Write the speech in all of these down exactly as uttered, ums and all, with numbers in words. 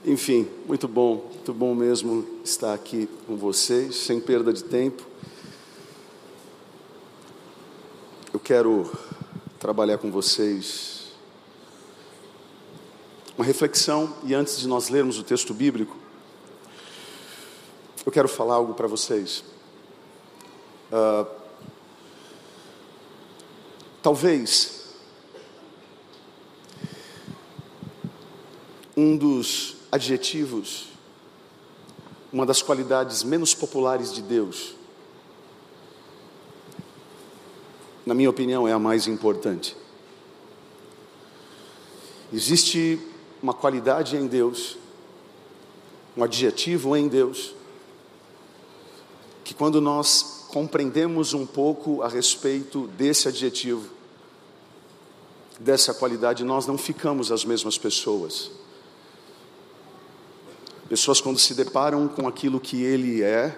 Enfim, muito bom, muito bom mesmo estar aqui com vocês, sem perda de tempo. Eu quero trabalhar com vocês uma reflexão, e antes de nós lermos o texto bíblico, eu quero falar algo para vocês. Uh, talvez um dos adjetivos, uma das qualidades menos populares de Deus, na minha opinião, é a mais importante. Existe uma qualidade em Deus, um adjetivo em Deus, que quando nós compreendemos um pouco a respeito desse adjetivo, dessa qualidade, nós não ficamos as mesmas pessoas. Pessoas, quando se deparam com aquilo que Ele é,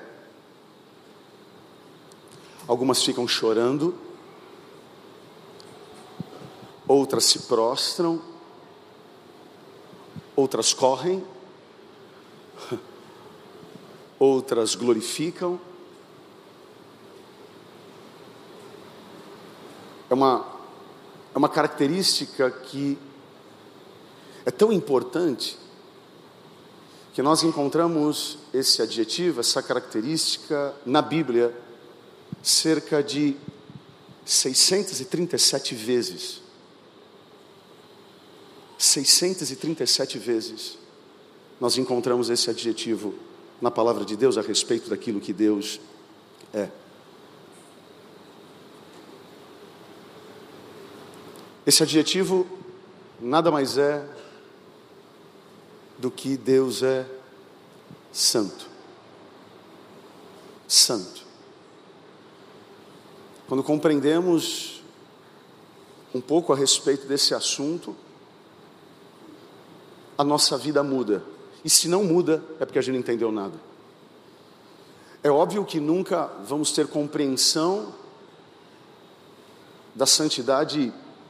algumas ficam chorando, outras se prostram, outras correm, outras glorificam. É uma, é uma característica que é tão importante, que nós encontramos esse adjetivo, essa característica na Bíblia, cerca de seiscentas e trinta e sete vezes. seiscentas e trinta e sete vezes nós encontramos esse adjetivo na palavra de Deus a respeito daquilo que Deus é. Esse adjetivo nada mais é do que Deus é santo. Santo. Quando compreendemos um pouco a respeito desse assunto, a nossa vida muda. E se não muda, é porque a gente não entendeu nada. É óbvio que nunca vamos ter compreensão da santidade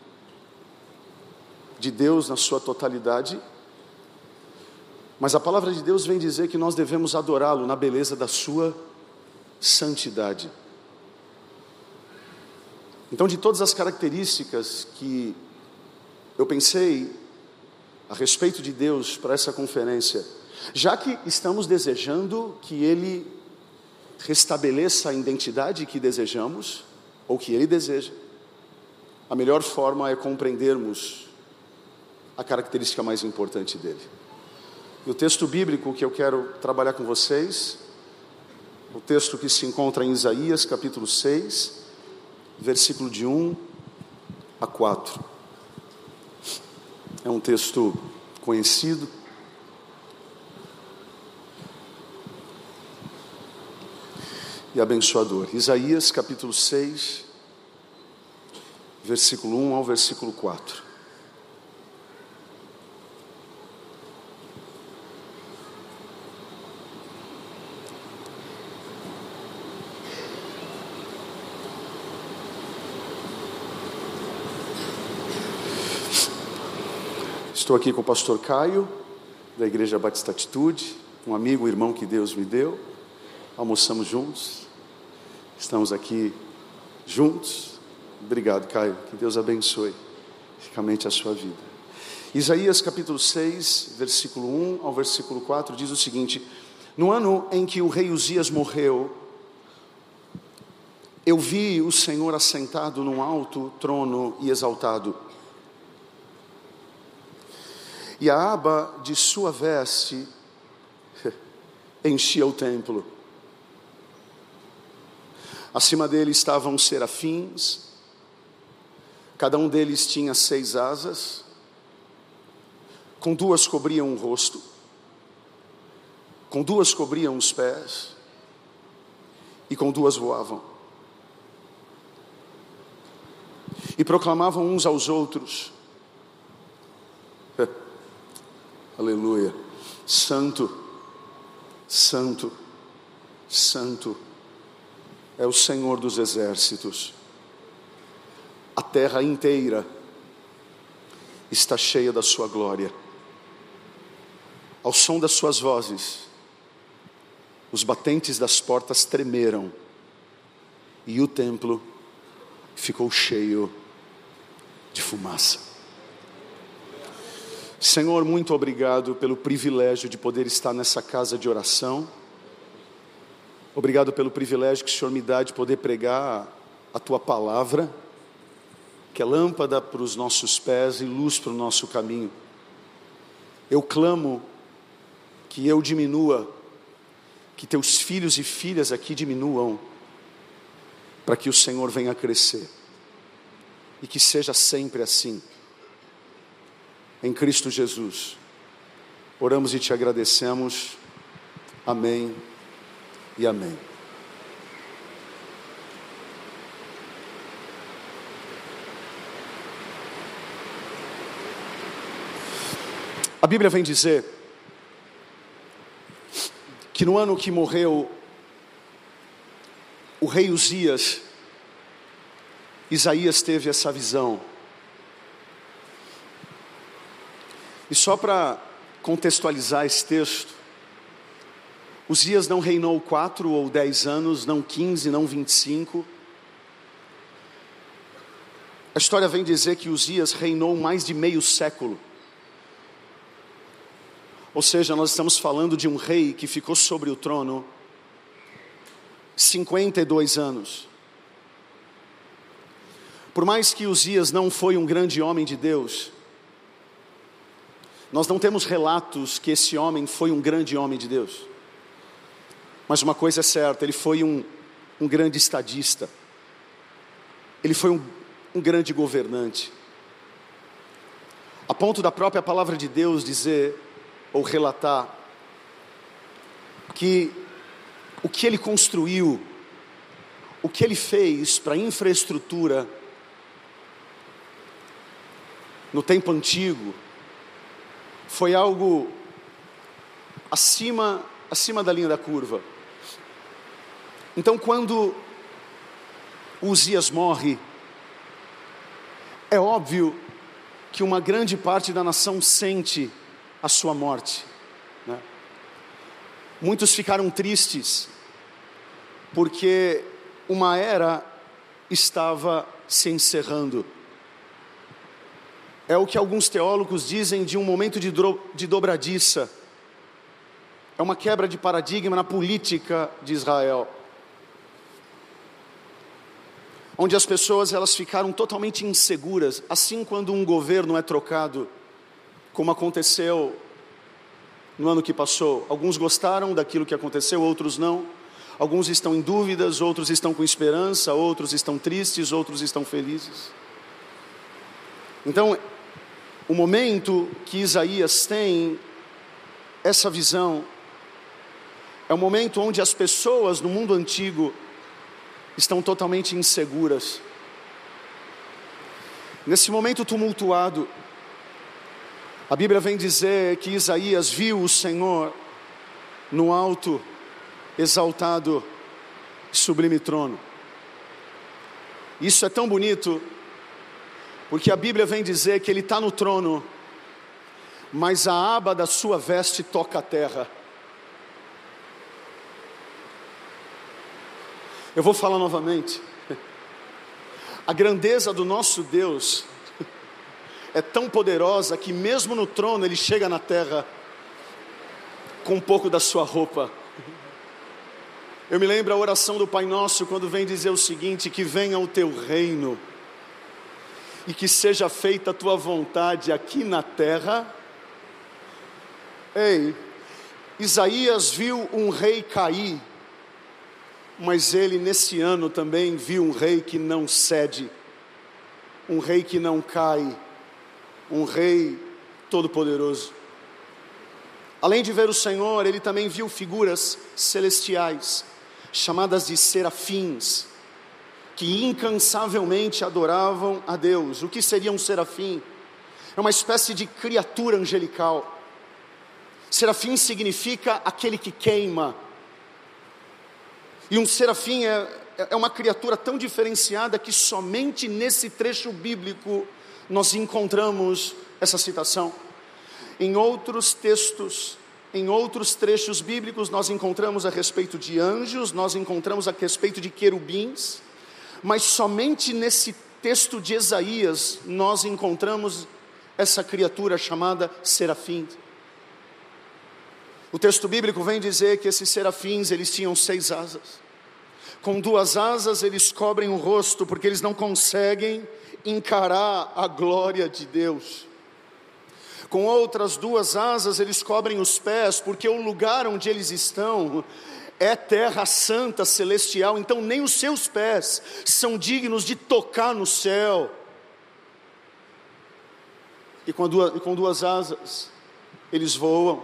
de Deus na sua totalidade, mas a palavra de Deus vem dizer que nós devemos adorá-lo na beleza da sua santidade. Então, de todas as características que eu pensei a respeito de Deus para essa conferência, já que estamos desejando que Ele restabeleça a identidade que desejamos, ou que Ele deseja, a melhor forma é compreendermos a característica mais importante dele. E o texto bíblico que eu quero trabalhar com vocês, o texto que se encontra em Isaías capítulo seis, versículo de um a quatro. É um texto conhecido. E abençoador. Isaías capítulo seis, versículo um ao versículo quatro. Estou aqui com o pastor Caio, da Igreja Batista Atitude, um amigo, um irmão que Deus me deu. Almoçamos juntos, estamos aqui juntos. Obrigado, Caio, que Deus abençoe ricamente a sua vida. Isaías capítulo seis, versículo um ao versículo quatro, diz o seguinte: no ano em que o rei Uzias morreu, eu vi o Senhor assentado num alto trono e exaltado, e a aba de sua veste enchia o templo. Acima dele estavam serafins, cada um deles tinha seis asas, com duas cobriam o rosto, com duas cobriam os pés, e com duas voavam. E proclamavam uns aos outros: aleluia, santo, santo, santo é o Senhor dos exércitos. A terra inteira está cheia da sua glória. ao som das suas vozes, os batentes das portas tremeram e o templo ficou cheio de fumaça. Senhor, muito obrigado pelo privilégio de poder estar nessa casa de oração. Obrigado pelo privilégio que o Senhor me dá de poder pregar a Tua palavra, que é lâmpada para os nossos pés e luz para o nosso caminho. Eu clamo que eu diminua, que Teus filhos e filhas aqui diminuam, para que o Senhor venha crescer, e que seja sempre assim. Em Cristo Jesus, oramos e Te agradecemos. Amém e amém. A Bíblia vem dizer que no ano que morreu o rei Uzias, Isaías teve essa visão. E só para contextualizar esse texto, Uzias não reinou quatro ou dez anos, não quinze, não vinte e cinco. A história vem dizer que Uzias reinou mais de meio século. Ou seja, nós estamos falando de um rei que ficou sobre o trono cinquenta e dois anos. Por mais que Uzias não foi um grande homem de Deus, nós não temos relatos que esse homem foi um grande homem de Deus. Mas uma coisa é certa, ele foi um, um grande estadista. Ele foi um, um grande governante. A ponto da própria palavra de Deus dizer, ou relatar, que o que ele construiu, o que ele fez para a infraestrutura no tempo antigo, foi algo acima, acima da linha da curva. Então, quando Uzias morre, é óbvio que uma grande parte da nação sente a sua morte, né? Muitos ficaram tristes, porque uma era estava se encerrando. É o que alguns teólogos dizem de um momento de, do, de dobradiça. É uma quebra de paradigma na política de Israel, onde as pessoas elas ficaram totalmente inseguras. Assim, quando um governo é trocado, como aconteceu no ano que passou, alguns gostaram daquilo que aconteceu, outros não. Alguns estão em dúvidas, outros estão com esperança, outros estão tristes, outros estão felizes. Então, o momento que Isaías tem essa visão é o momento onde as pessoas no mundo antigo estão totalmente inseguras. Nesse momento tumultuado, a Bíblia vem dizer que Isaías viu o Senhor no alto, exaltado, sublime trono. Isso é tão bonito, porque a Bíblia vem dizer que Ele está no trono, mas a aba da sua veste toca a terra. Eu vou falar novamente. A grandeza do nosso Deus é tão poderosa que mesmo no trono Ele chega na terra com um pouco da sua roupa. Eu me lembro a oração do Pai Nosso quando vem dizer o seguinte: que venha o teu reino e que seja feita a tua vontade aqui na terra. Ei, Isaías viu um rei cair, mas ele nesse ano também viu um rei que não cede, um rei que não cai, um rei todo-poderoso. Além de ver o Senhor, ele também viu figuras celestiais, chamadas de serafins, que incansavelmente adoravam a Deus. O que seria um serafim? É uma espécie de criatura angelical. Serafim significa aquele que queima. E um serafim é, é uma criatura tão diferenciada que somente nesse trecho bíblico nós encontramos essa citação. Em outros textos, em outros trechos bíblicos nós encontramos a respeito de anjos, nós encontramos a respeito de querubins, mas somente nesse texto de Isaías nós encontramos essa criatura chamada serafim. O texto bíblico vem dizer que esses serafins, eles tinham seis asas. Com duas asas eles cobrem o rosto, porque eles não conseguem encarar a glória de Deus. Com outras duas asas eles cobrem os pés, porque o lugar onde eles estão é terra santa, celestial, então nem os seus pés são dignos de tocar no céu. E com duas, e com duas asas eles voam.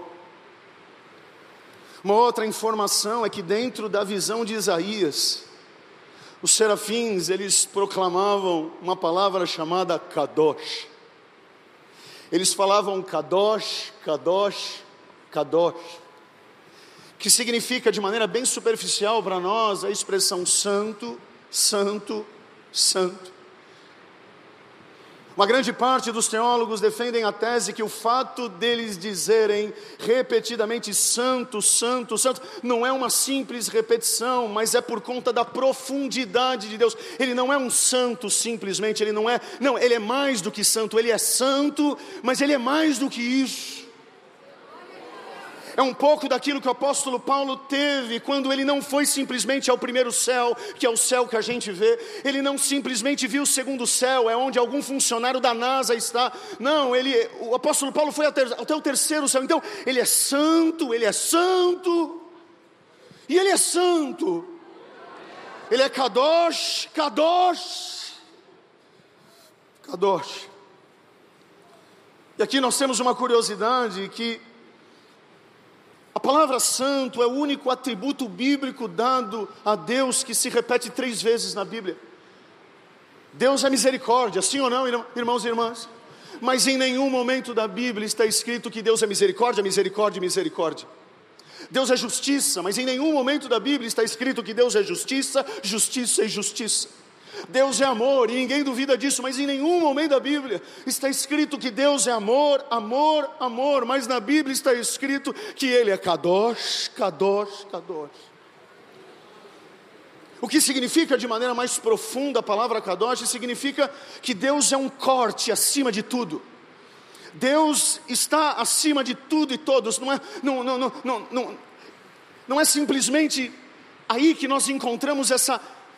Uma outra informação é que dentro da visão de Isaías, os serafins, eles proclamavam uma palavra chamada Kadosh. Eles falavam Kadosh, Kadosh, Kadosh, que significa de maneira bem superficial para nós a expressão santo, santo, santo. Uma grande parte dos teólogos defendem a tese que o fato deles dizerem repetidamente santo, santo, santo, não é uma simples repetição, mas é por conta da profundidade de Deus. Ele não é um santo simplesmente, ele não é, não, ele é mais do que santo, ele é santo, mas ele é mais do que isso. É um pouco daquilo que o apóstolo Paulo teve quando ele não foi simplesmente ao primeiro céu, que é o céu que a gente vê. Ele não simplesmente viu o segundo céu, é onde algum funcionário da NASA está. Não, ele, o apóstolo Paulo foi até, até o terceiro céu. Então, ele é santo, ele é santo, e ele é santo. Ele é Kadosh, Kadosh, Kadosh. E aqui nós temos uma curiosidade que a palavra santo é o único atributo bíblico dado a Deus que se repete três vezes na Bíblia. Deus é misericórdia, sim ou não, irmãos e irmãs? Mas em nenhum momento da Bíblia está escrito que Deus é misericórdia, misericórdia, misericórdia. Deus é justiça, mas em nenhum momento da Bíblia está escrito que Deus é justiça, justiça e justiça. Deus é amor, e ninguém duvida disso, mas em nenhum momento da Bíblia está escrito que Deus é amor, amor, amor, mas na Bíblia está escrito que Ele é Kadosh, Kadosh, Kadosh. O que significa de maneira mais profunda a palavra Kadosh, significa que Deus é um corte acima de tudo. Deus está acima de tudo e todos, não é, não, não, não, não, não, não é simplesmente aí que nós encontramos essa...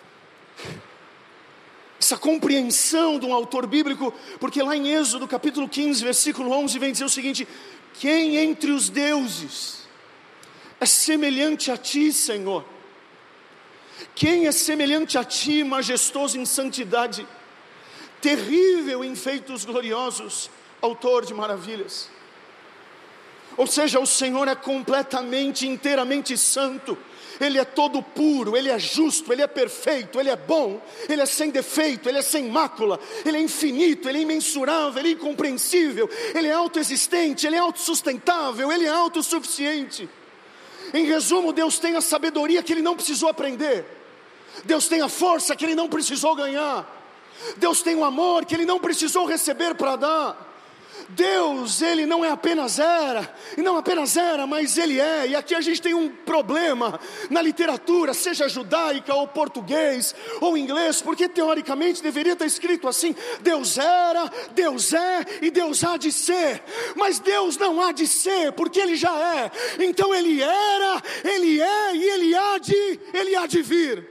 essa compreensão de um autor bíblico, porque lá em Êxodo capítulo quinze, versículo onze, vem dizer o seguinte: quem entre os deuses é semelhante a ti, Senhor? Quem é semelhante a ti, majestoso em santidade, terrível em feitos gloriosos, autor de maravilhas? Ou seja, o Senhor é completamente, inteiramente santo. Ele é todo puro, Ele é justo, Ele é perfeito, Ele é bom, Ele é sem defeito, Ele é sem mácula, Ele é infinito, Ele é imensurável, Ele é incompreensível, Ele é autoexistente, Ele é autossustentável, Ele é autossuficiente. Em resumo, Deus tem a sabedoria que Ele não precisou aprender, Deus tem a força que Ele não precisou ganhar, Deus tem o amor que Ele não precisou receber para dar. Deus, Ele não é apenas era, e não apenas era, mas Ele é. E aqui a gente tem um problema na literatura, seja judaica ou português ou inglês, porque teoricamente deveria estar escrito assim: Deus era, Deus é e Deus há de ser. Mas Deus não há de ser, porque Ele já é. Então Ele era, Ele é e Ele há de, Ele há de vir.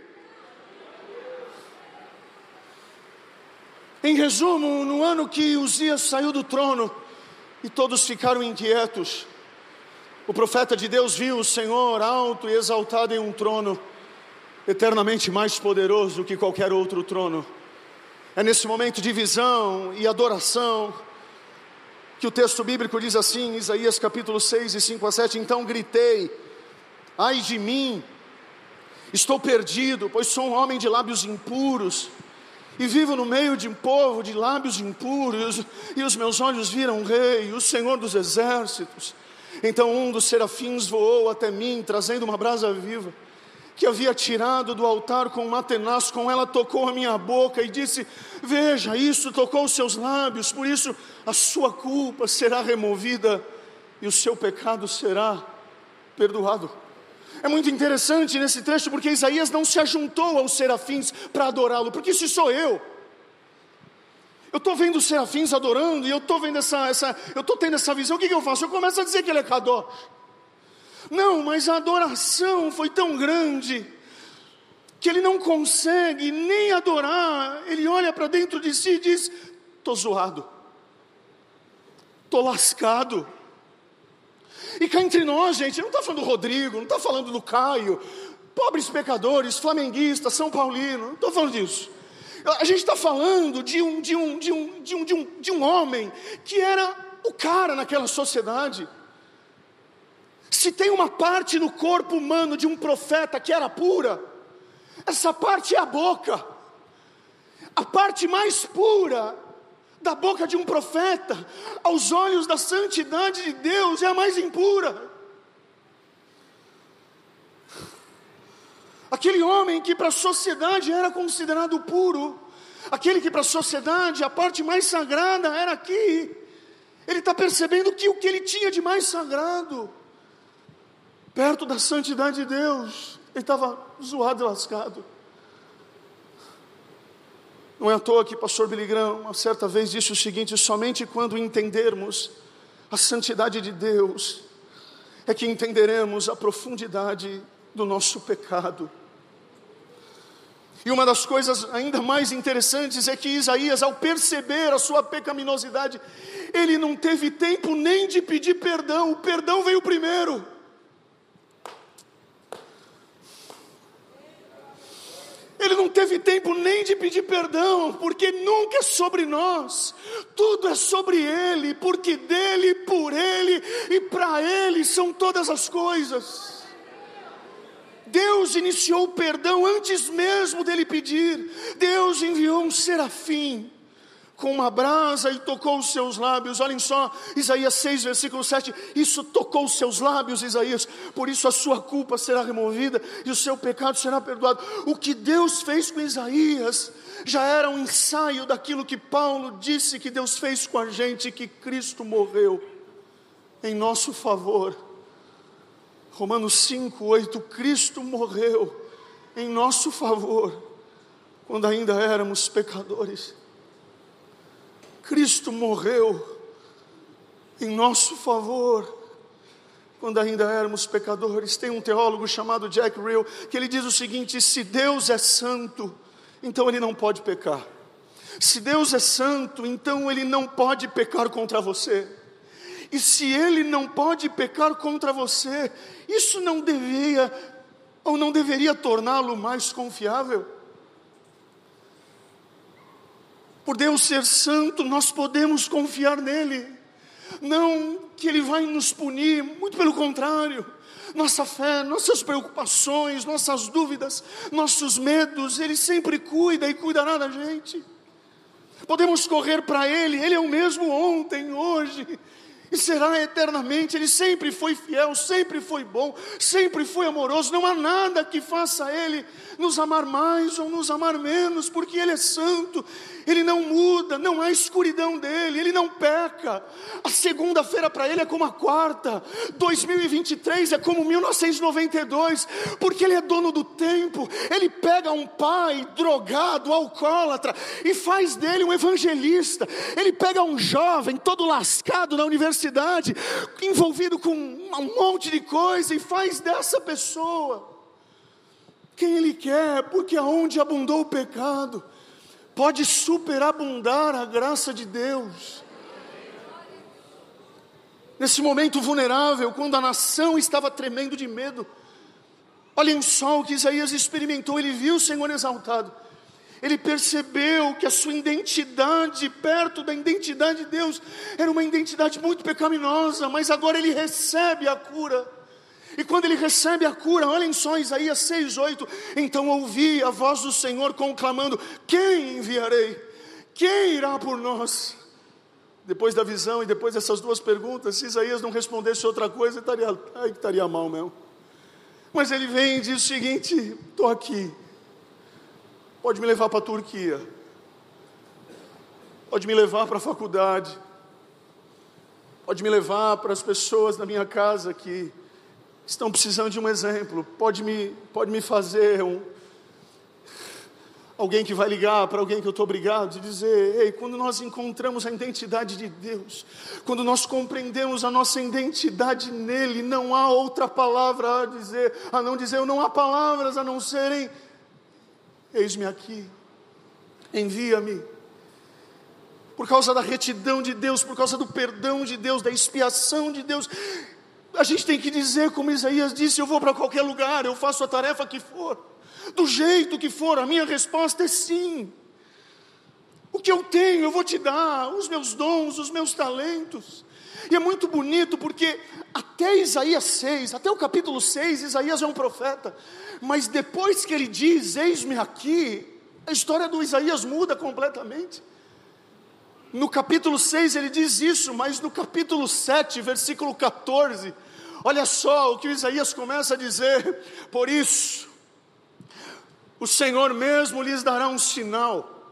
Em resumo, no ano que Uzias saiu do trono e todos ficaram inquietos, o profeta de Deus viu o Senhor alto e exaltado em um trono, eternamente mais poderoso que qualquer outro trono. É nesse momento de visão e adoração que o texto bíblico diz assim, Isaías capítulo seis, e cinco a sete: então gritei, ai de mim, estou perdido, pois sou um homem de lábios impuros, e vivo no meio de um povo de lábios impuros, e os meus olhos viram o Rei, o Senhor dos exércitos. Então um dos serafins voou até mim, trazendo uma brasa viva, que havia tirado do altar com uma tenaz, com ela tocou a minha boca e disse: veja, isso tocou os seus lábios, por isso a sua culpa será removida, e o seu pecado será perdoado. É muito interessante nesse trecho, porque Isaías não se ajuntou aos serafins para adorá-lo, porque se sou eu, eu estou vendo os serafins adorando, e eu estou vendo essa, essa eu estou tendo essa visão, o que, que eu faço? Eu começo a dizer que ele é Kadosh. Não, mas a adoração foi tão grande, que ele não consegue nem adorar. Ele olha para dentro de si e diz: estou zoado, estou lascado. E cá entre nós, gente, não está falando do Rodrigo, não está falando do Caio, pobres pecadores, flamenguistas, São Paulino, não estou falando disso. A gente está falando de um, de, um, de, um, de, um, de, um, de um homem que era o cara naquela sociedade. Se tem uma parte no corpo humano de um profeta que era pura, essa parte é a boca. A parte mais pura da boca de um profeta, aos olhos da santidade de Deus, é a mais impura. Aquele homem que para a sociedade era considerado puro, aquele que para a sociedade a parte mais sagrada era aqui, ele está percebendo que o que ele tinha de mais sagrado, perto da santidade de Deus, ele estava zoado e lascado. Não é à toa que pastor Billy Graham, uma certa vez, disse o seguinte: somente quando entendermos a santidade de Deus, é que entenderemos a profundidade do nosso pecado. E uma das coisas ainda mais interessantes é que Isaías, ao perceber a sua pecaminosidade, ele não teve tempo nem de pedir perdão, o perdão veio primeiro. Ele não teve tempo nem de pedir perdão, porque nunca é sobre nós, tudo é sobre Ele, porque dEle, por Ele e para Ele são todas as coisas. Deus iniciou o perdão antes mesmo dele pedir. Deus enviou um serafim com uma brasa e tocou os seus lábios. Olhem só, Isaías seis, versículo sete, isso tocou os seus lábios, Isaías, por isso a sua culpa será removida e o seu pecado será perdoado. O que Deus fez com Isaías já era um ensaio daquilo que Paulo disse que Deus fez com a gente, que Cristo morreu em nosso favor. Romanos cinco, oito, Cristo morreu em nosso favor, quando ainda éramos pecadores. Cristo morreu em nosso favor, quando ainda éramos pecadores. Tem um teólogo chamado Jack Reel, que ele diz o seguinte: se Deus é santo, então Ele não pode pecar. Se Deus é santo, então Ele não pode pecar contra você. E se Ele não pode pecar contra você, isso não deveria, ou não deveria torná-lo mais confiável? Por Deus ser santo, nós podemos confiar nele. Não que Ele vai nos punir, muito pelo contrário. Nossa fé, nossas preocupações, nossas dúvidas, nossos medos, Ele sempre cuida e cuidará da gente. Podemos correr para Ele, Ele é o mesmo ontem, hoje e será eternamente. Ele sempre foi fiel, sempre foi bom, sempre foi amoroso. Não há nada que faça Ele nos amar mais ou nos amar menos, porque Ele é santo, Ele não muda, não há escuridão dEle, Ele não peca. A segunda-feira para Ele é como a quarta, dois mil e vinte e três é como mil novecentos e noventa e dois, porque Ele é dono do tempo. Ele pega um pai drogado, alcoólatra, e faz dele um evangelista. Ele pega um jovem todo lascado na universidade, envolvido com um monte de coisa, e faz dessa pessoa quem Ele quer, porque aonde abundou o pecado, pode superabundar a graça de Deus. Nesse momento vulnerável, quando a nação estava tremendo de medo, olhem só o que Isaías experimentou. Ele viu o Senhor exaltado, ele percebeu que a sua identidade, perto da identidade de Deus, era uma identidade muito pecaminosa, mas agora ele recebe a cura. E quando ele recebe a cura, olhem só Isaías seis, oito, então ouvi a voz do Senhor conclamando: quem enviarei? Quem irá por nós? Depois da visão e depois dessas duas perguntas, se Isaías não respondesse outra coisa, estaria, aí estaria mal mesmo. Mas ele vem e diz o seguinte: estou aqui, pode me levar para a Turquia, pode me levar para a faculdade, pode me levar para as pessoas da minha casa que estão precisando de um exemplo. Pode me, pode me fazer um, alguém que vai ligar para alguém que eu estou obrigado e dizer: ei, quando nós encontramos a identidade de Deus, quando nós compreendemos a nossa identidade nele, não há outra palavra a dizer, a não dizer, não há palavras a não serem: eis-me aqui, envia-me. Por causa da retidão de Deus, por causa do perdão de Deus, da expiação de Deus, a gente tem que dizer como Isaías disse: eu vou para qualquer lugar, eu faço a tarefa que for, do jeito que for. A minha resposta é sim. O que eu tenho eu vou te dar, os meus dons, os meus talentos. E é muito bonito porque até Isaías seis, até o capítulo seis, Isaías é um profeta, mas depois que ele diz: eis-me aqui, a história do Isaías muda completamente. No capítulo seis ele diz isso, mas no capítulo sete, versículo catorze, olha só o que Isaías começa a dizer: por isso, o Senhor mesmo lhes dará um sinal,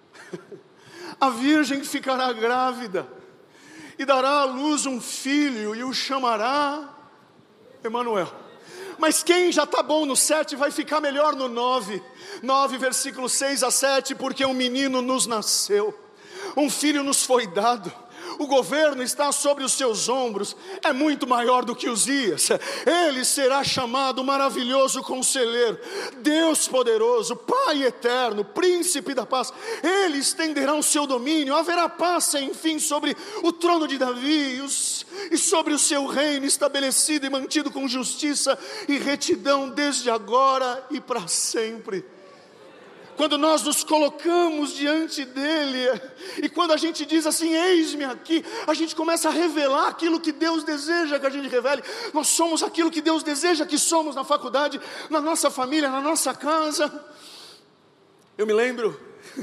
a virgem ficará grávida, e dará à luz um filho, e o chamará Emanuel. Mas quem já está bom no sete, vai ficar melhor no nove, nove versículo seis a sete, porque um menino nos nasceu, um filho nos foi dado, o governo está sobre os seus ombros, é muito maior do que Uzias, ele será chamado maravilhoso conselheiro, Deus poderoso, Pai eterno, príncipe da paz. Ele estenderá o seu domínio, haverá paz sem fim sobre o trono de Davi, e, os, e sobre o seu reino, estabelecido e mantido com justiça e retidão desde agora e para sempre. Quando nós nos colocamos diante dele, e quando a gente diz assim: eis-me aqui, a gente começa a revelar aquilo que Deus deseja que a gente revele. Nós somos aquilo que Deus deseja que somos na faculdade, na nossa família, na nossa casa. Eu me lembro,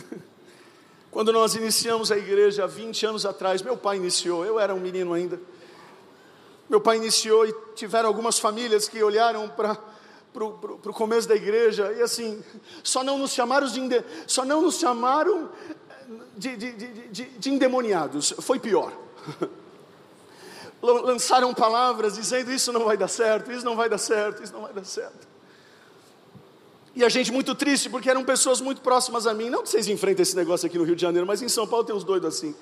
quando nós iniciamos a igreja há vinte anos atrás, meu pai iniciou, eu era um menino ainda. Meu pai iniciou e tiveram algumas famílias que olharam para para o começo da igreja, e assim, só não nos chamaram de, só não nos chamaram de, de, de, de, de endemoniados, foi pior. Lançaram palavras dizendo: isso não vai dar certo, isso não vai dar certo, isso não vai dar certo. E a gente muito triste, porque eram pessoas muito próximas a mim. Não que vocês enfrentem esse negócio aqui no Rio de Janeiro, mas em São Paulo tem uns doidos assim.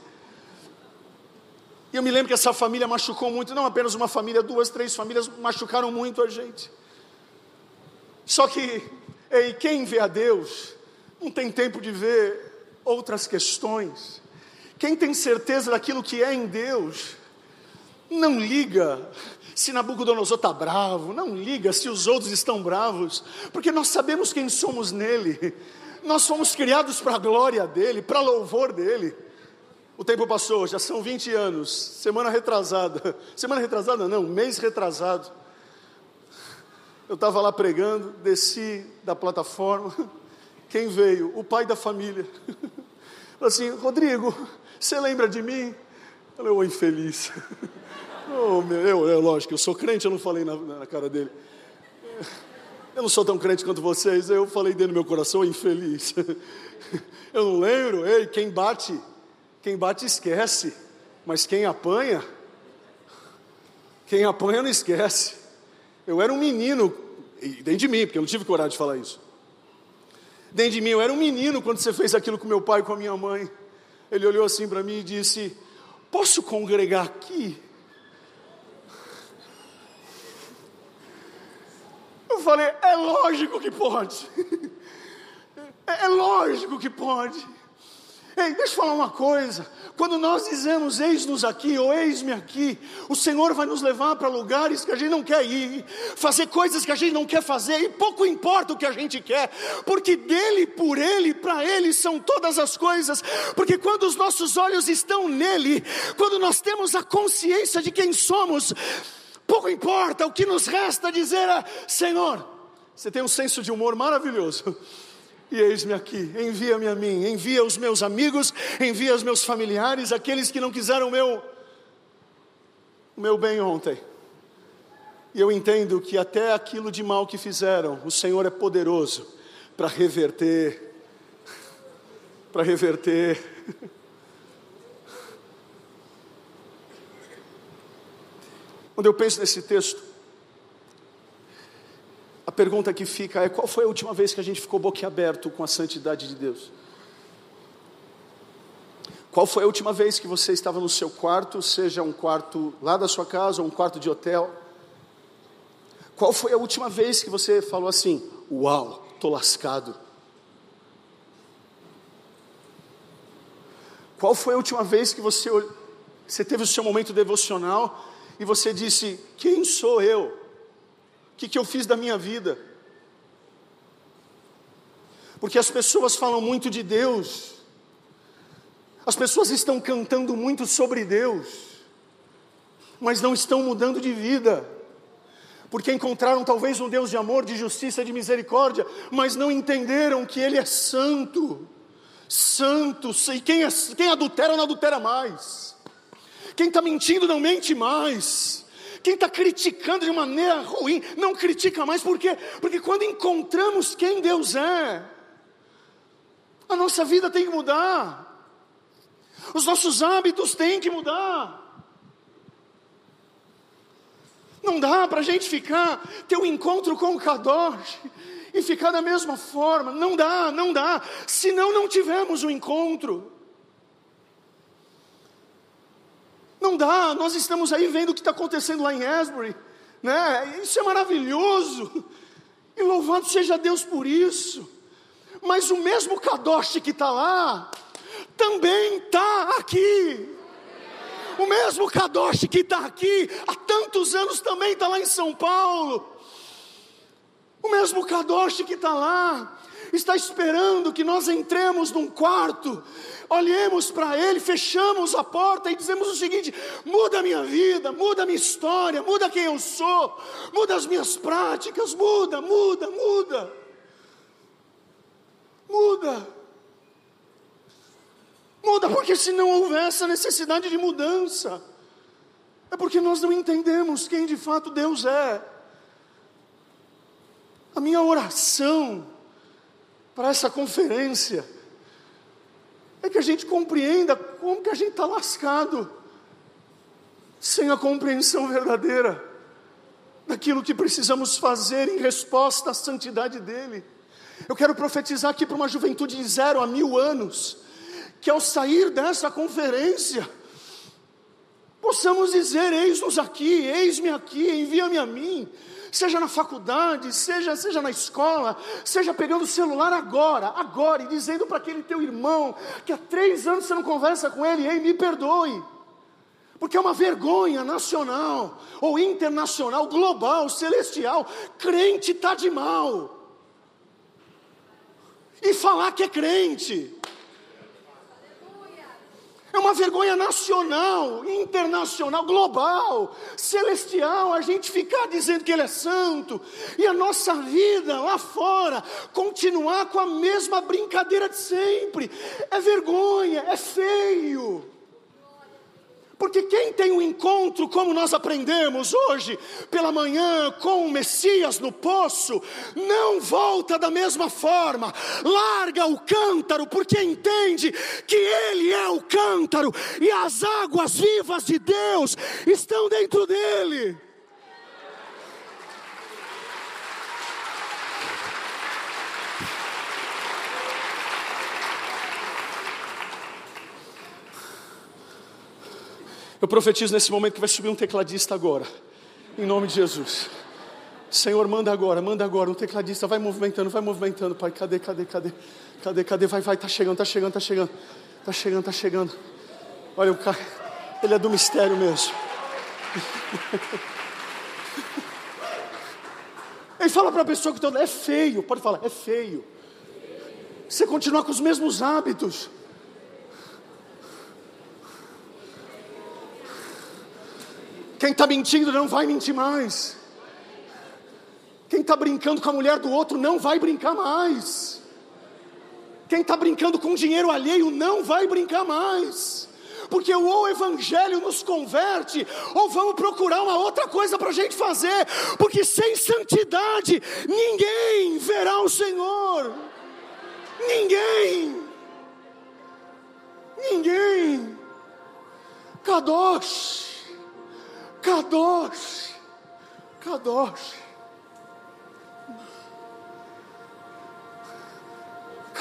E eu me lembro que essa família machucou muito, não apenas uma família, duas, três famílias machucaram muito a gente. Só que, ei, quem vê a Deus, não tem tempo de ver outras questões. Quem tem certeza daquilo que é em Deus, não liga se Nabucodonosor está bravo, não liga se os outros estão bravos, porque nós sabemos quem somos nele. Nós fomos criados para a glória dele, para louvor dele. O tempo passou, já são vinte anos, semana retrasada, semana retrasada não, mês retrasado. Eu estava lá pregando, desci da plataforma, quem veio? O pai da família. Falei assim: Rodrigo, você lembra de mim? Eu falei: ô infeliz. Oh, meu, eu, eu, lógico, eu sou crente, eu não falei na, na cara dele. Eu não sou tão crente quanto vocês, eu falei dentro do meu coração: infeliz. Eu não lembro. Ei, quem bate, quem bate esquece, mas quem apanha, quem apanha não esquece. Eu era um menino, dentro de mim, porque eu não tive coragem de falar isso. Dentro de mim, eu era um menino quando você fez aquilo com meu pai e com a minha mãe. Ele olhou assim para mim e disse: posso congregar aqui? Eu falei: é lógico que pode. É lógico que pode. Ei, deixa eu falar uma coisa. Quando nós dizemos eis-nos aqui ou eis-me aqui, o Senhor vai nos levar para lugares que a gente não quer ir, fazer coisas que a gente não quer fazer, e pouco importa o que a gente quer, porque dele, por ele, para ele são todas as coisas. Porque quando os nossos olhos estão nele, quando nós temos a consciência de quem somos, pouco importa, o que nos resta dizer é: Senhor, você tem um senso de humor maravilhoso. E eis-me aqui, envia-me a mim, envia os meus amigos, envia os meus familiares, aqueles que não quiseram o meu, o meu bem ontem. E eu entendo que até aquilo de mal que fizeram, o Senhor é poderoso para reverter, para reverter. Quando eu penso nesse texto, pergunta que fica é: qual foi a última vez que a gente ficou boquiaberto com a santidade de Deus? Qual foi a última vez que você estava no seu quarto, seja um quarto lá da sua casa ou um quarto de hotel? Qual foi a última vez que você falou assim: uau, tô lascado? Qual foi a última vez que você, você teve o seu momento devocional e você disse: quem sou eu? O que, que eu fiz da minha vida? Porque as pessoas falam muito de Deus, as pessoas estão cantando muito sobre Deus, mas não estão mudando de vida, porque encontraram talvez um Deus de amor, de justiça, de misericórdia, mas não entenderam que Ele é santo, santo, e quem, é, quem adultera não adultera mais, quem está mentindo não mente mais, quem está criticando de maneira ruim não critica mais. Por quê? Porque quando encontramos quem Deus é, a nossa vida tem que mudar, os nossos hábitos têm que mudar. Não dá para a gente ficar, ter um encontro com o Kadosh e ficar da mesma forma. Não dá, não dá. Senão não tivemos um encontro. Não dá. Nós estamos aí vendo o que está acontecendo lá em Asbury, né? Isso é maravilhoso. E louvado seja Deus por isso. Mas o mesmo Kadosh que está lá também está aqui. O mesmo Kadosh que está aqui há tantos anos também está lá em São Paulo. O mesmo Kadosh que está lá está esperando que nós entremos num quarto, olhemos para Ele, fechamos a porta e dizemos o seguinte: muda a minha vida, muda a minha história, muda quem eu sou, muda as minhas práticas, muda, muda, muda, muda. Muda, porque se não houver essa necessidade de mudança, é porque nós não entendemos quem de fato Deus é. A minha oração para essa conferência é que a gente compreenda como que a gente está lascado, sem a compreensão verdadeira daquilo que precisamos fazer em resposta à santidade dEle. Eu quero profetizar aqui para uma juventude de zero a mil anos, que ao sair dessa conferência, possamos dizer: eis-nos aqui, eis-me aqui, envia-me a mim, seja na faculdade, seja, seja na escola, seja pegando o celular agora, agora, e dizendo para aquele teu irmão, que há três anos você não conversa com ele: ei, me perdoe, porque é uma vergonha nacional, ou internacional, global, celestial, crente está de mal, e falar que é crente, é uma vergonha nacional, internacional, global, celestial, a gente ficar dizendo que Ele é santo, e a nossa vida lá fora continuar com a mesma brincadeira de sempre. É vergonha, é feio. Porque quem tem um encontro, como nós aprendemos hoje pela manhã, com o Messias no poço, não volta da mesma forma, larga o cântaro, porque entende que Ele é o cântaro, e as águas vivas de Deus estão dentro dele. Eu profetizo nesse momento que vai subir um tecladista agora, em nome de Jesus. Senhor, manda agora, manda agora, um tecladista, vai movimentando, vai movimentando, Pai, cadê, cadê, cadê, cadê, cadê, vai, vai, tá chegando, tá chegando, tá chegando, tá chegando, tá chegando. Olha o cara, ele é do mistério mesmo. Ele fala para a pessoa que está, é feio, pode falar, é feio. Você continuar com os mesmos hábitos. Quem está mentindo não vai mentir mais. Quem está brincando com a mulher do outro não vai brincar mais. Quem está brincando com dinheiro alheio não vai brincar mais. Porque ou o Evangelho nos converte, ou vamos procurar uma outra coisa para a gente fazer. Porque sem santidade ninguém verá o Senhor. Ninguém. Ninguém. Kadosh. Kadosh, Kadosh.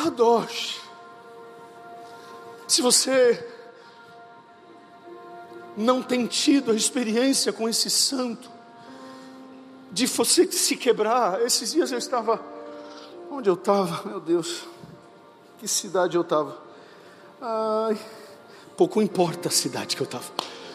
Kadosh. Se você não tem tido a experiência com esse santo, de você se quebrar. Esses dias eu estava, onde eu estava, meu Deus, que cidade eu estava? Ai, pouco importa a cidade que eu estava.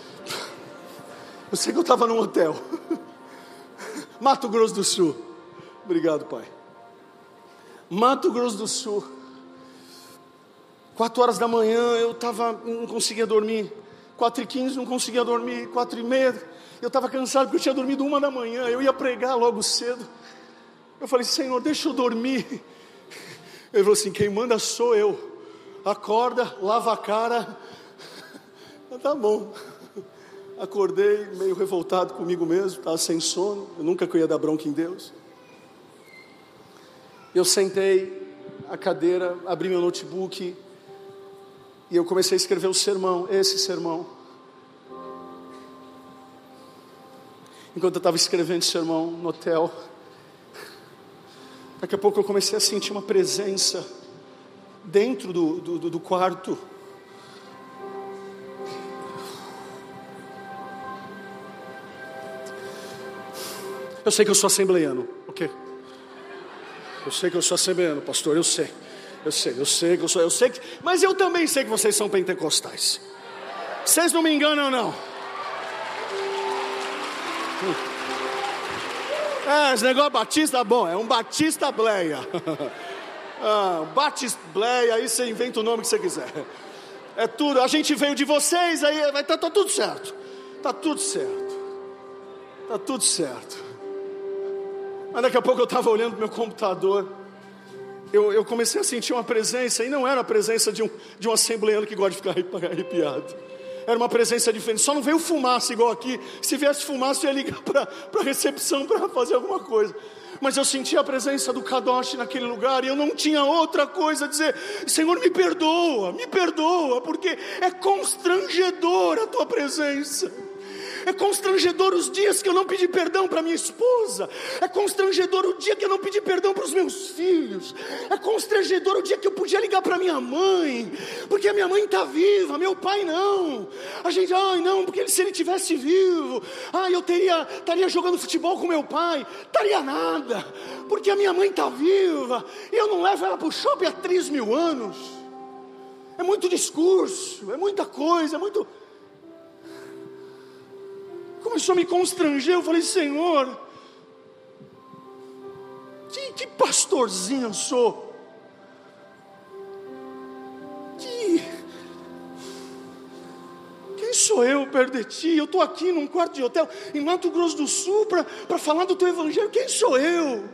Eu sei que eu estava num hotel, Mato Grosso do Sul. Obrigado, Pai. Mato Grosso do Sul. Quatro horas da manhã eu estava, não conseguia dormir. Quatro e quinze não conseguia dormir. Quatro e meia eu estava cansado porque eu tinha dormido uma da manhã. Eu ia pregar logo cedo. Eu falei, Senhor, deixa eu dormir. Ele falou assim, quem manda sou eu. Acorda, lava a cara. Tá bom. Acordei meio revoltado comigo mesmo, estava sem sono. Eu nunca que eu ia dar bronca em Deus. Eu sentei a cadeira, abri meu notebook e eu comecei a escrever o sermão, esse sermão. Enquanto eu estava escrevendo o sermão no hotel, daqui a pouco eu comecei a sentir uma presença dentro do, do, do quarto. Eu sei que eu sou assembleiano, ok? Eu sei que eu sou assembleiano, pastor, eu sei. Eu sei, eu sei que eu sou, eu sei que... Mas eu também sei que vocês são pentecostais. Vocês não me enganam, não. Hum. É, esse negócio batista, bom, é um batista bleia. Ah, batista bleia, aí você inventa o nome que você quiser. É tudo, a gente veio de vocês, aí vai estar tá, tá tudo certo. Tá tudo certo. Tá tudo certo. Mas daqui a pouco eu estava olhando para o meu computador, eu, eu comecei a sentir uma presença, e não era a presença de um, de um assembleiano que gosta de ficar arrepiado. Era uma presença diferente, só não veio fumaça igual aqui. Se viesse fumaça eu ia ligar para a recepção para fazer alguma coisa. Mas eu senti a presença do Kadosh naquele lugar, e eu não tinha outra coisa a dizer. Senhor, me perdoa, me perdoa, porque é constrangedor a tua presença. É constrangedor os dias que eu não pedi perdão para minha esposa. É constrangedor o dia que eu não pedi perdão para os meus filhos. É constrangedor o dia que eu podia ligar para minha mãe, porque a minha mãe está viva, meu pai não. A gente, ai não, porque se ele tivesse vivo, ai eu teria, estaria jogando futebol com meu pai. Estaria nada, porque a minha mãe está viva, e eu não levo ela para o shopping há três mil anos. É muito discurso, é muita coisa, é muito... Começou a me constranger. Eu falei, Senhor, que, que pastorzinho eu sou, que, quem sou eu perto de ti? Eu estou aqui num quarto de hotel em Mato Grosso do Sul para falar do teu evangelho. Quem sou eu?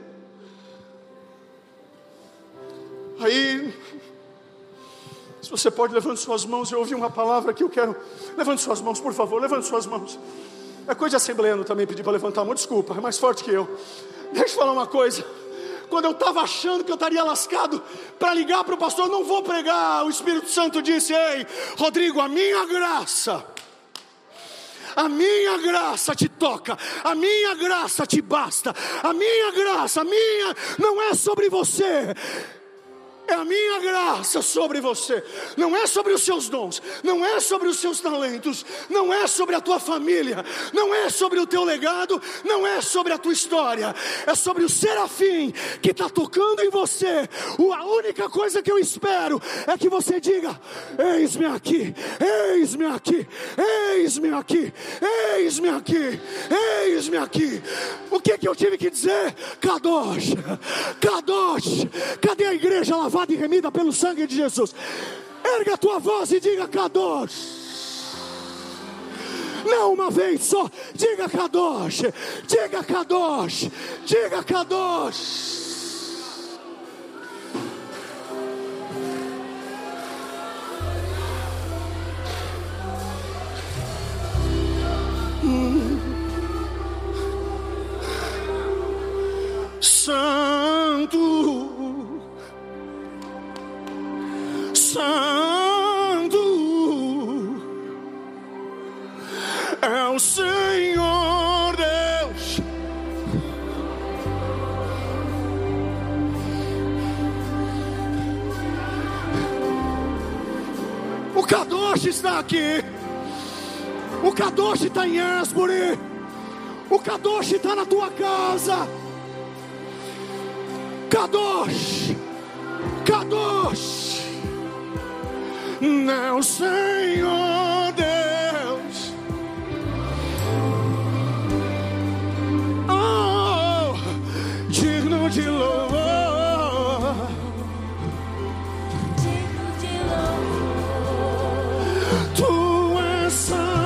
Aí, se você pode, levante suas mãos. Eu ouvi uma palavra que eu quero. Levante suas mãos, por favor, levante suas mãos. É coisa de assembleiano também pedir para levantar a mão, desculpa, é mais forte que eu. Deixa eu falar uma coisa. Quando eu estava achando que eu estaria lascado para ligar para o pastor, não vou pregar, o Espírito Santo disse, ei, Rodrigo, a minha graça, a minha graça te toca, a minha graça te basta, a minha graça, a minha, não é sobre você. É a minha graça sobre você. Não é sobre os seus dons, não é sobre os seus talentos, não é sobre a tua família, não é sobre o teu legado, não é sobre a tua história. É sobre o serafim que está tocando em você. A única coisa que eu espero é que você diga, eis-me aqui, eis-me aqui, eis-me aqui, eis-me aqui, eis-me aqui. O que que eu tive que dizer? Kadosh, Kadosh. Cadê a igreja lavada e remida pelo sangue de Jesus? Erga a tua voz e diga Kadosh. Não uma vez só, diga Kadosh, diga Kadosh, diga Kadosh. Hum. Santo, Santo é o Senhor Deus. Kadosh está aqui. O Kadosh está em Asbury. O Kadosh está na tua casa. Kadosh, Kadosh, não, Senhor Deus. Oh, digno de louvor, digno de louvor. Tu és santo.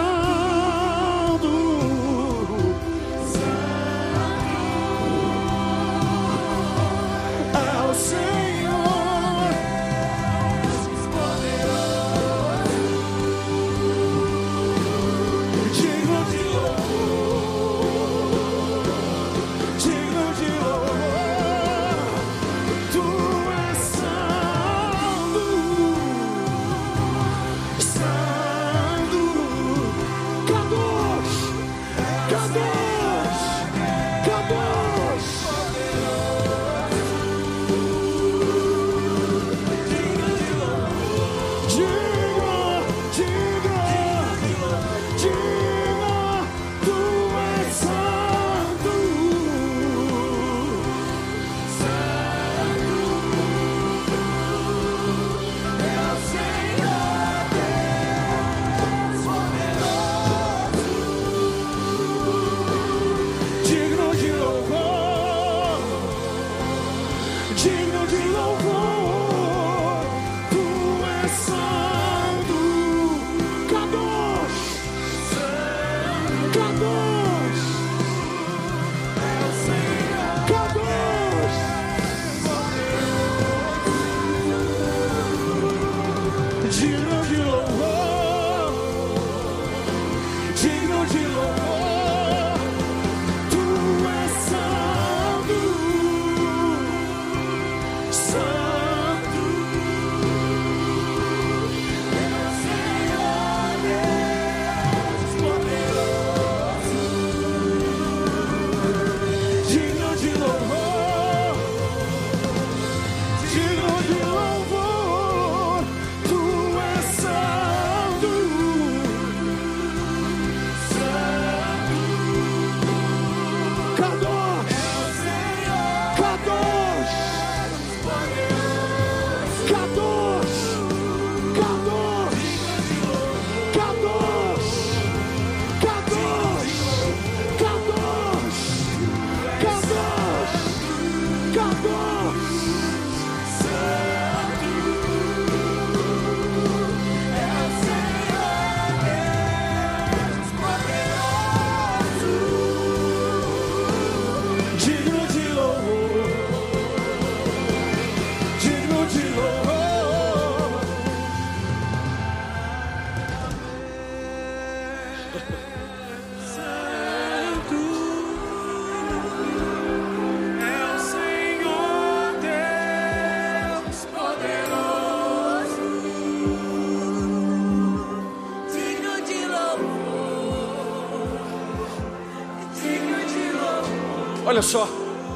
Olha só,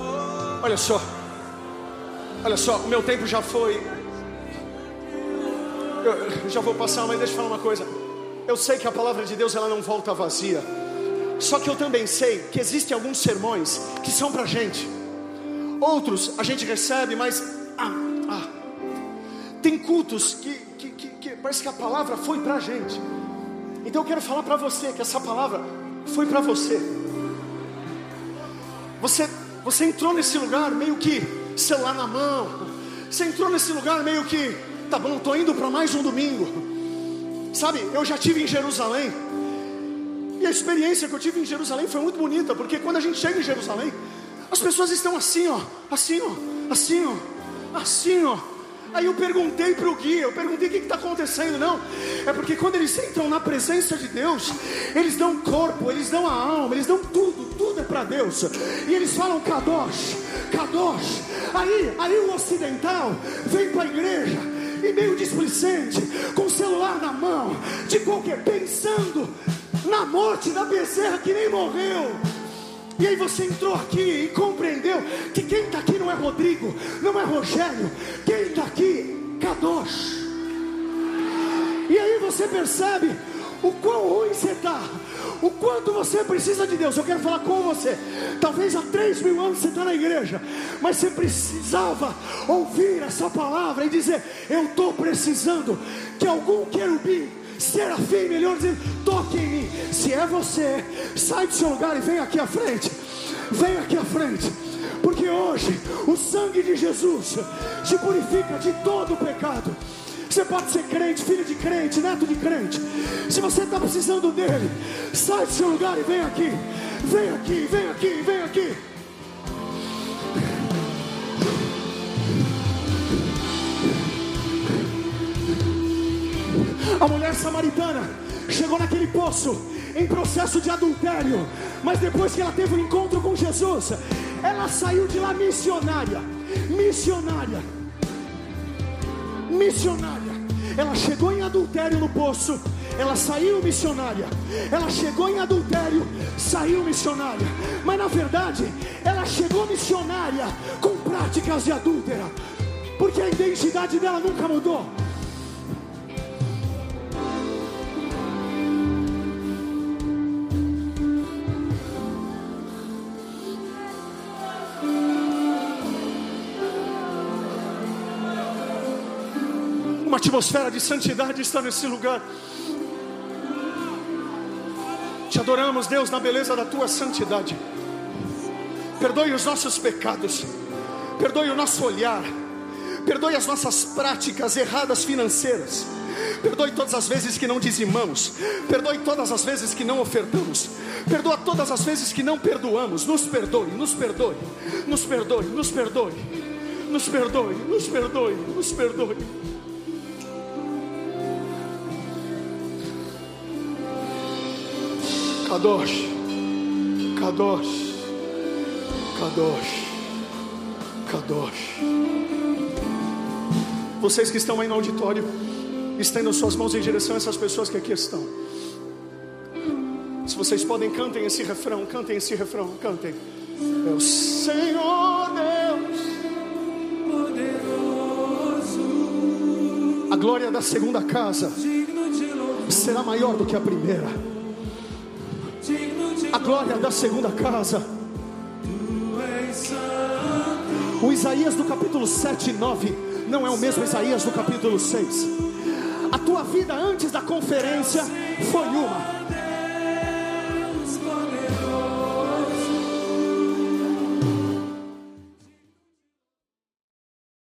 olha só, olha só, o meu tempo já foi. Eu já vou passar, mas deixa eu falar uma coisa. Eu sei que a palavra de Deus ela não volta vazia. Só que eu também sei que existem alguns sermões que são pra gente. Outros a gente recebe, mas ah, ah. Tem cultos que, que, que, que parece que a palavra foi pra gente. Então eu quero falar pra você que essa palavra foi pra você. Você, você entrou nesse lugar meio que celular na mão. Você entrou nesse lugar meio que, tá bom, tô indo para mais um domingo. Sabe, eu já estive em Jerusalém. E a experiência que eu tive em Jerusalém foi muito bonita. Porque quando a gente chega em Jerusalém, as pessoas estão assim, ó, assim, ó, assim, ó, assim, ó. Aí eu perguntei para o guia, eu perguntei o que está acontecendo. Não, é porque quando eles entram na presença de Deus, eles dão corpo, eles dão a alma, eles dão tudo, tudo é para Deus. E eles falam Kadosh, Kadosh. Aí, aí o ocidental vem para a igreja e meio displicente, com o celular na mão, de qualquer, pensando na morte da bezerra que nem morreu. E aí você entrou aqui e compreendeu que quem está aqui não é Rodrigo, não é Rogério. Quem está aqui, Kadosh. aí você percebe o quão ruim você está, o quanto você precisa de Deus. Eu quero falar com você. Talvez há três mil anos você está na igreja, mas você precisava ouvir essa palavra e dizer: eu estou precisando que algum querubim, serafim, melhor dizendo, toque em mim. Se é você, sai do seu lugar e vem aqui à frente. Vem aqui à frente, porque hoje o sangue de Jesus te purifica de todo o pecado. Você pode ser crente, filho de crente, neto de crente. Se você está precisando dele, sai do seu lugar e vem aqui. Vem aqui, vem aqui, vem aqui. A mulher samaritana chegou naquele poço em processo de adultério, mas depois que ela teve um encontro com Jesus, ela saiu de lá missionária. Missionária. Missionária. Ela chegou em adultério no poço, ela saiu missionária. Ela chegou em adultério, saiu missionária. Mas na verdade, ela chegou missionária com práticas de adúltera, porque a identidade dela nunca mudou. Uma atmosfera de santidade está nesse lugar. Te adoramos, Deus, na beleza da tua santidade. Perdoe os nossos pecados, perdoe o nosso olhar, perdoe as nossas práticas erradas financeiras, perdoe todas as vezes que não dizimamos, perdoe todas as vezes que não ofertamos, perdoa todas as vezes que não perdoamos. Nos perdoe, nos perdoe, nos perdoe, nos perdoe, nos perdoe, nos perdoe, nos perdoe. Kadosh, Kadosh, Kadosh, Kadosh. Vocês que estão aí no auditório, estendam suas mãos em direção a essas pessoas que aqui estão. Se vocês podem, cantem esse refrão, cantem esse refrão, cantem. É o Senhor Deus poderoso. A glória da segunda casa será maior do que a primeira. A glória da segunda casa. O Isaías do capítulo sete e nove não é o mesmo Isaías do capítulo seis. A tua vida antes da conferência foi uma,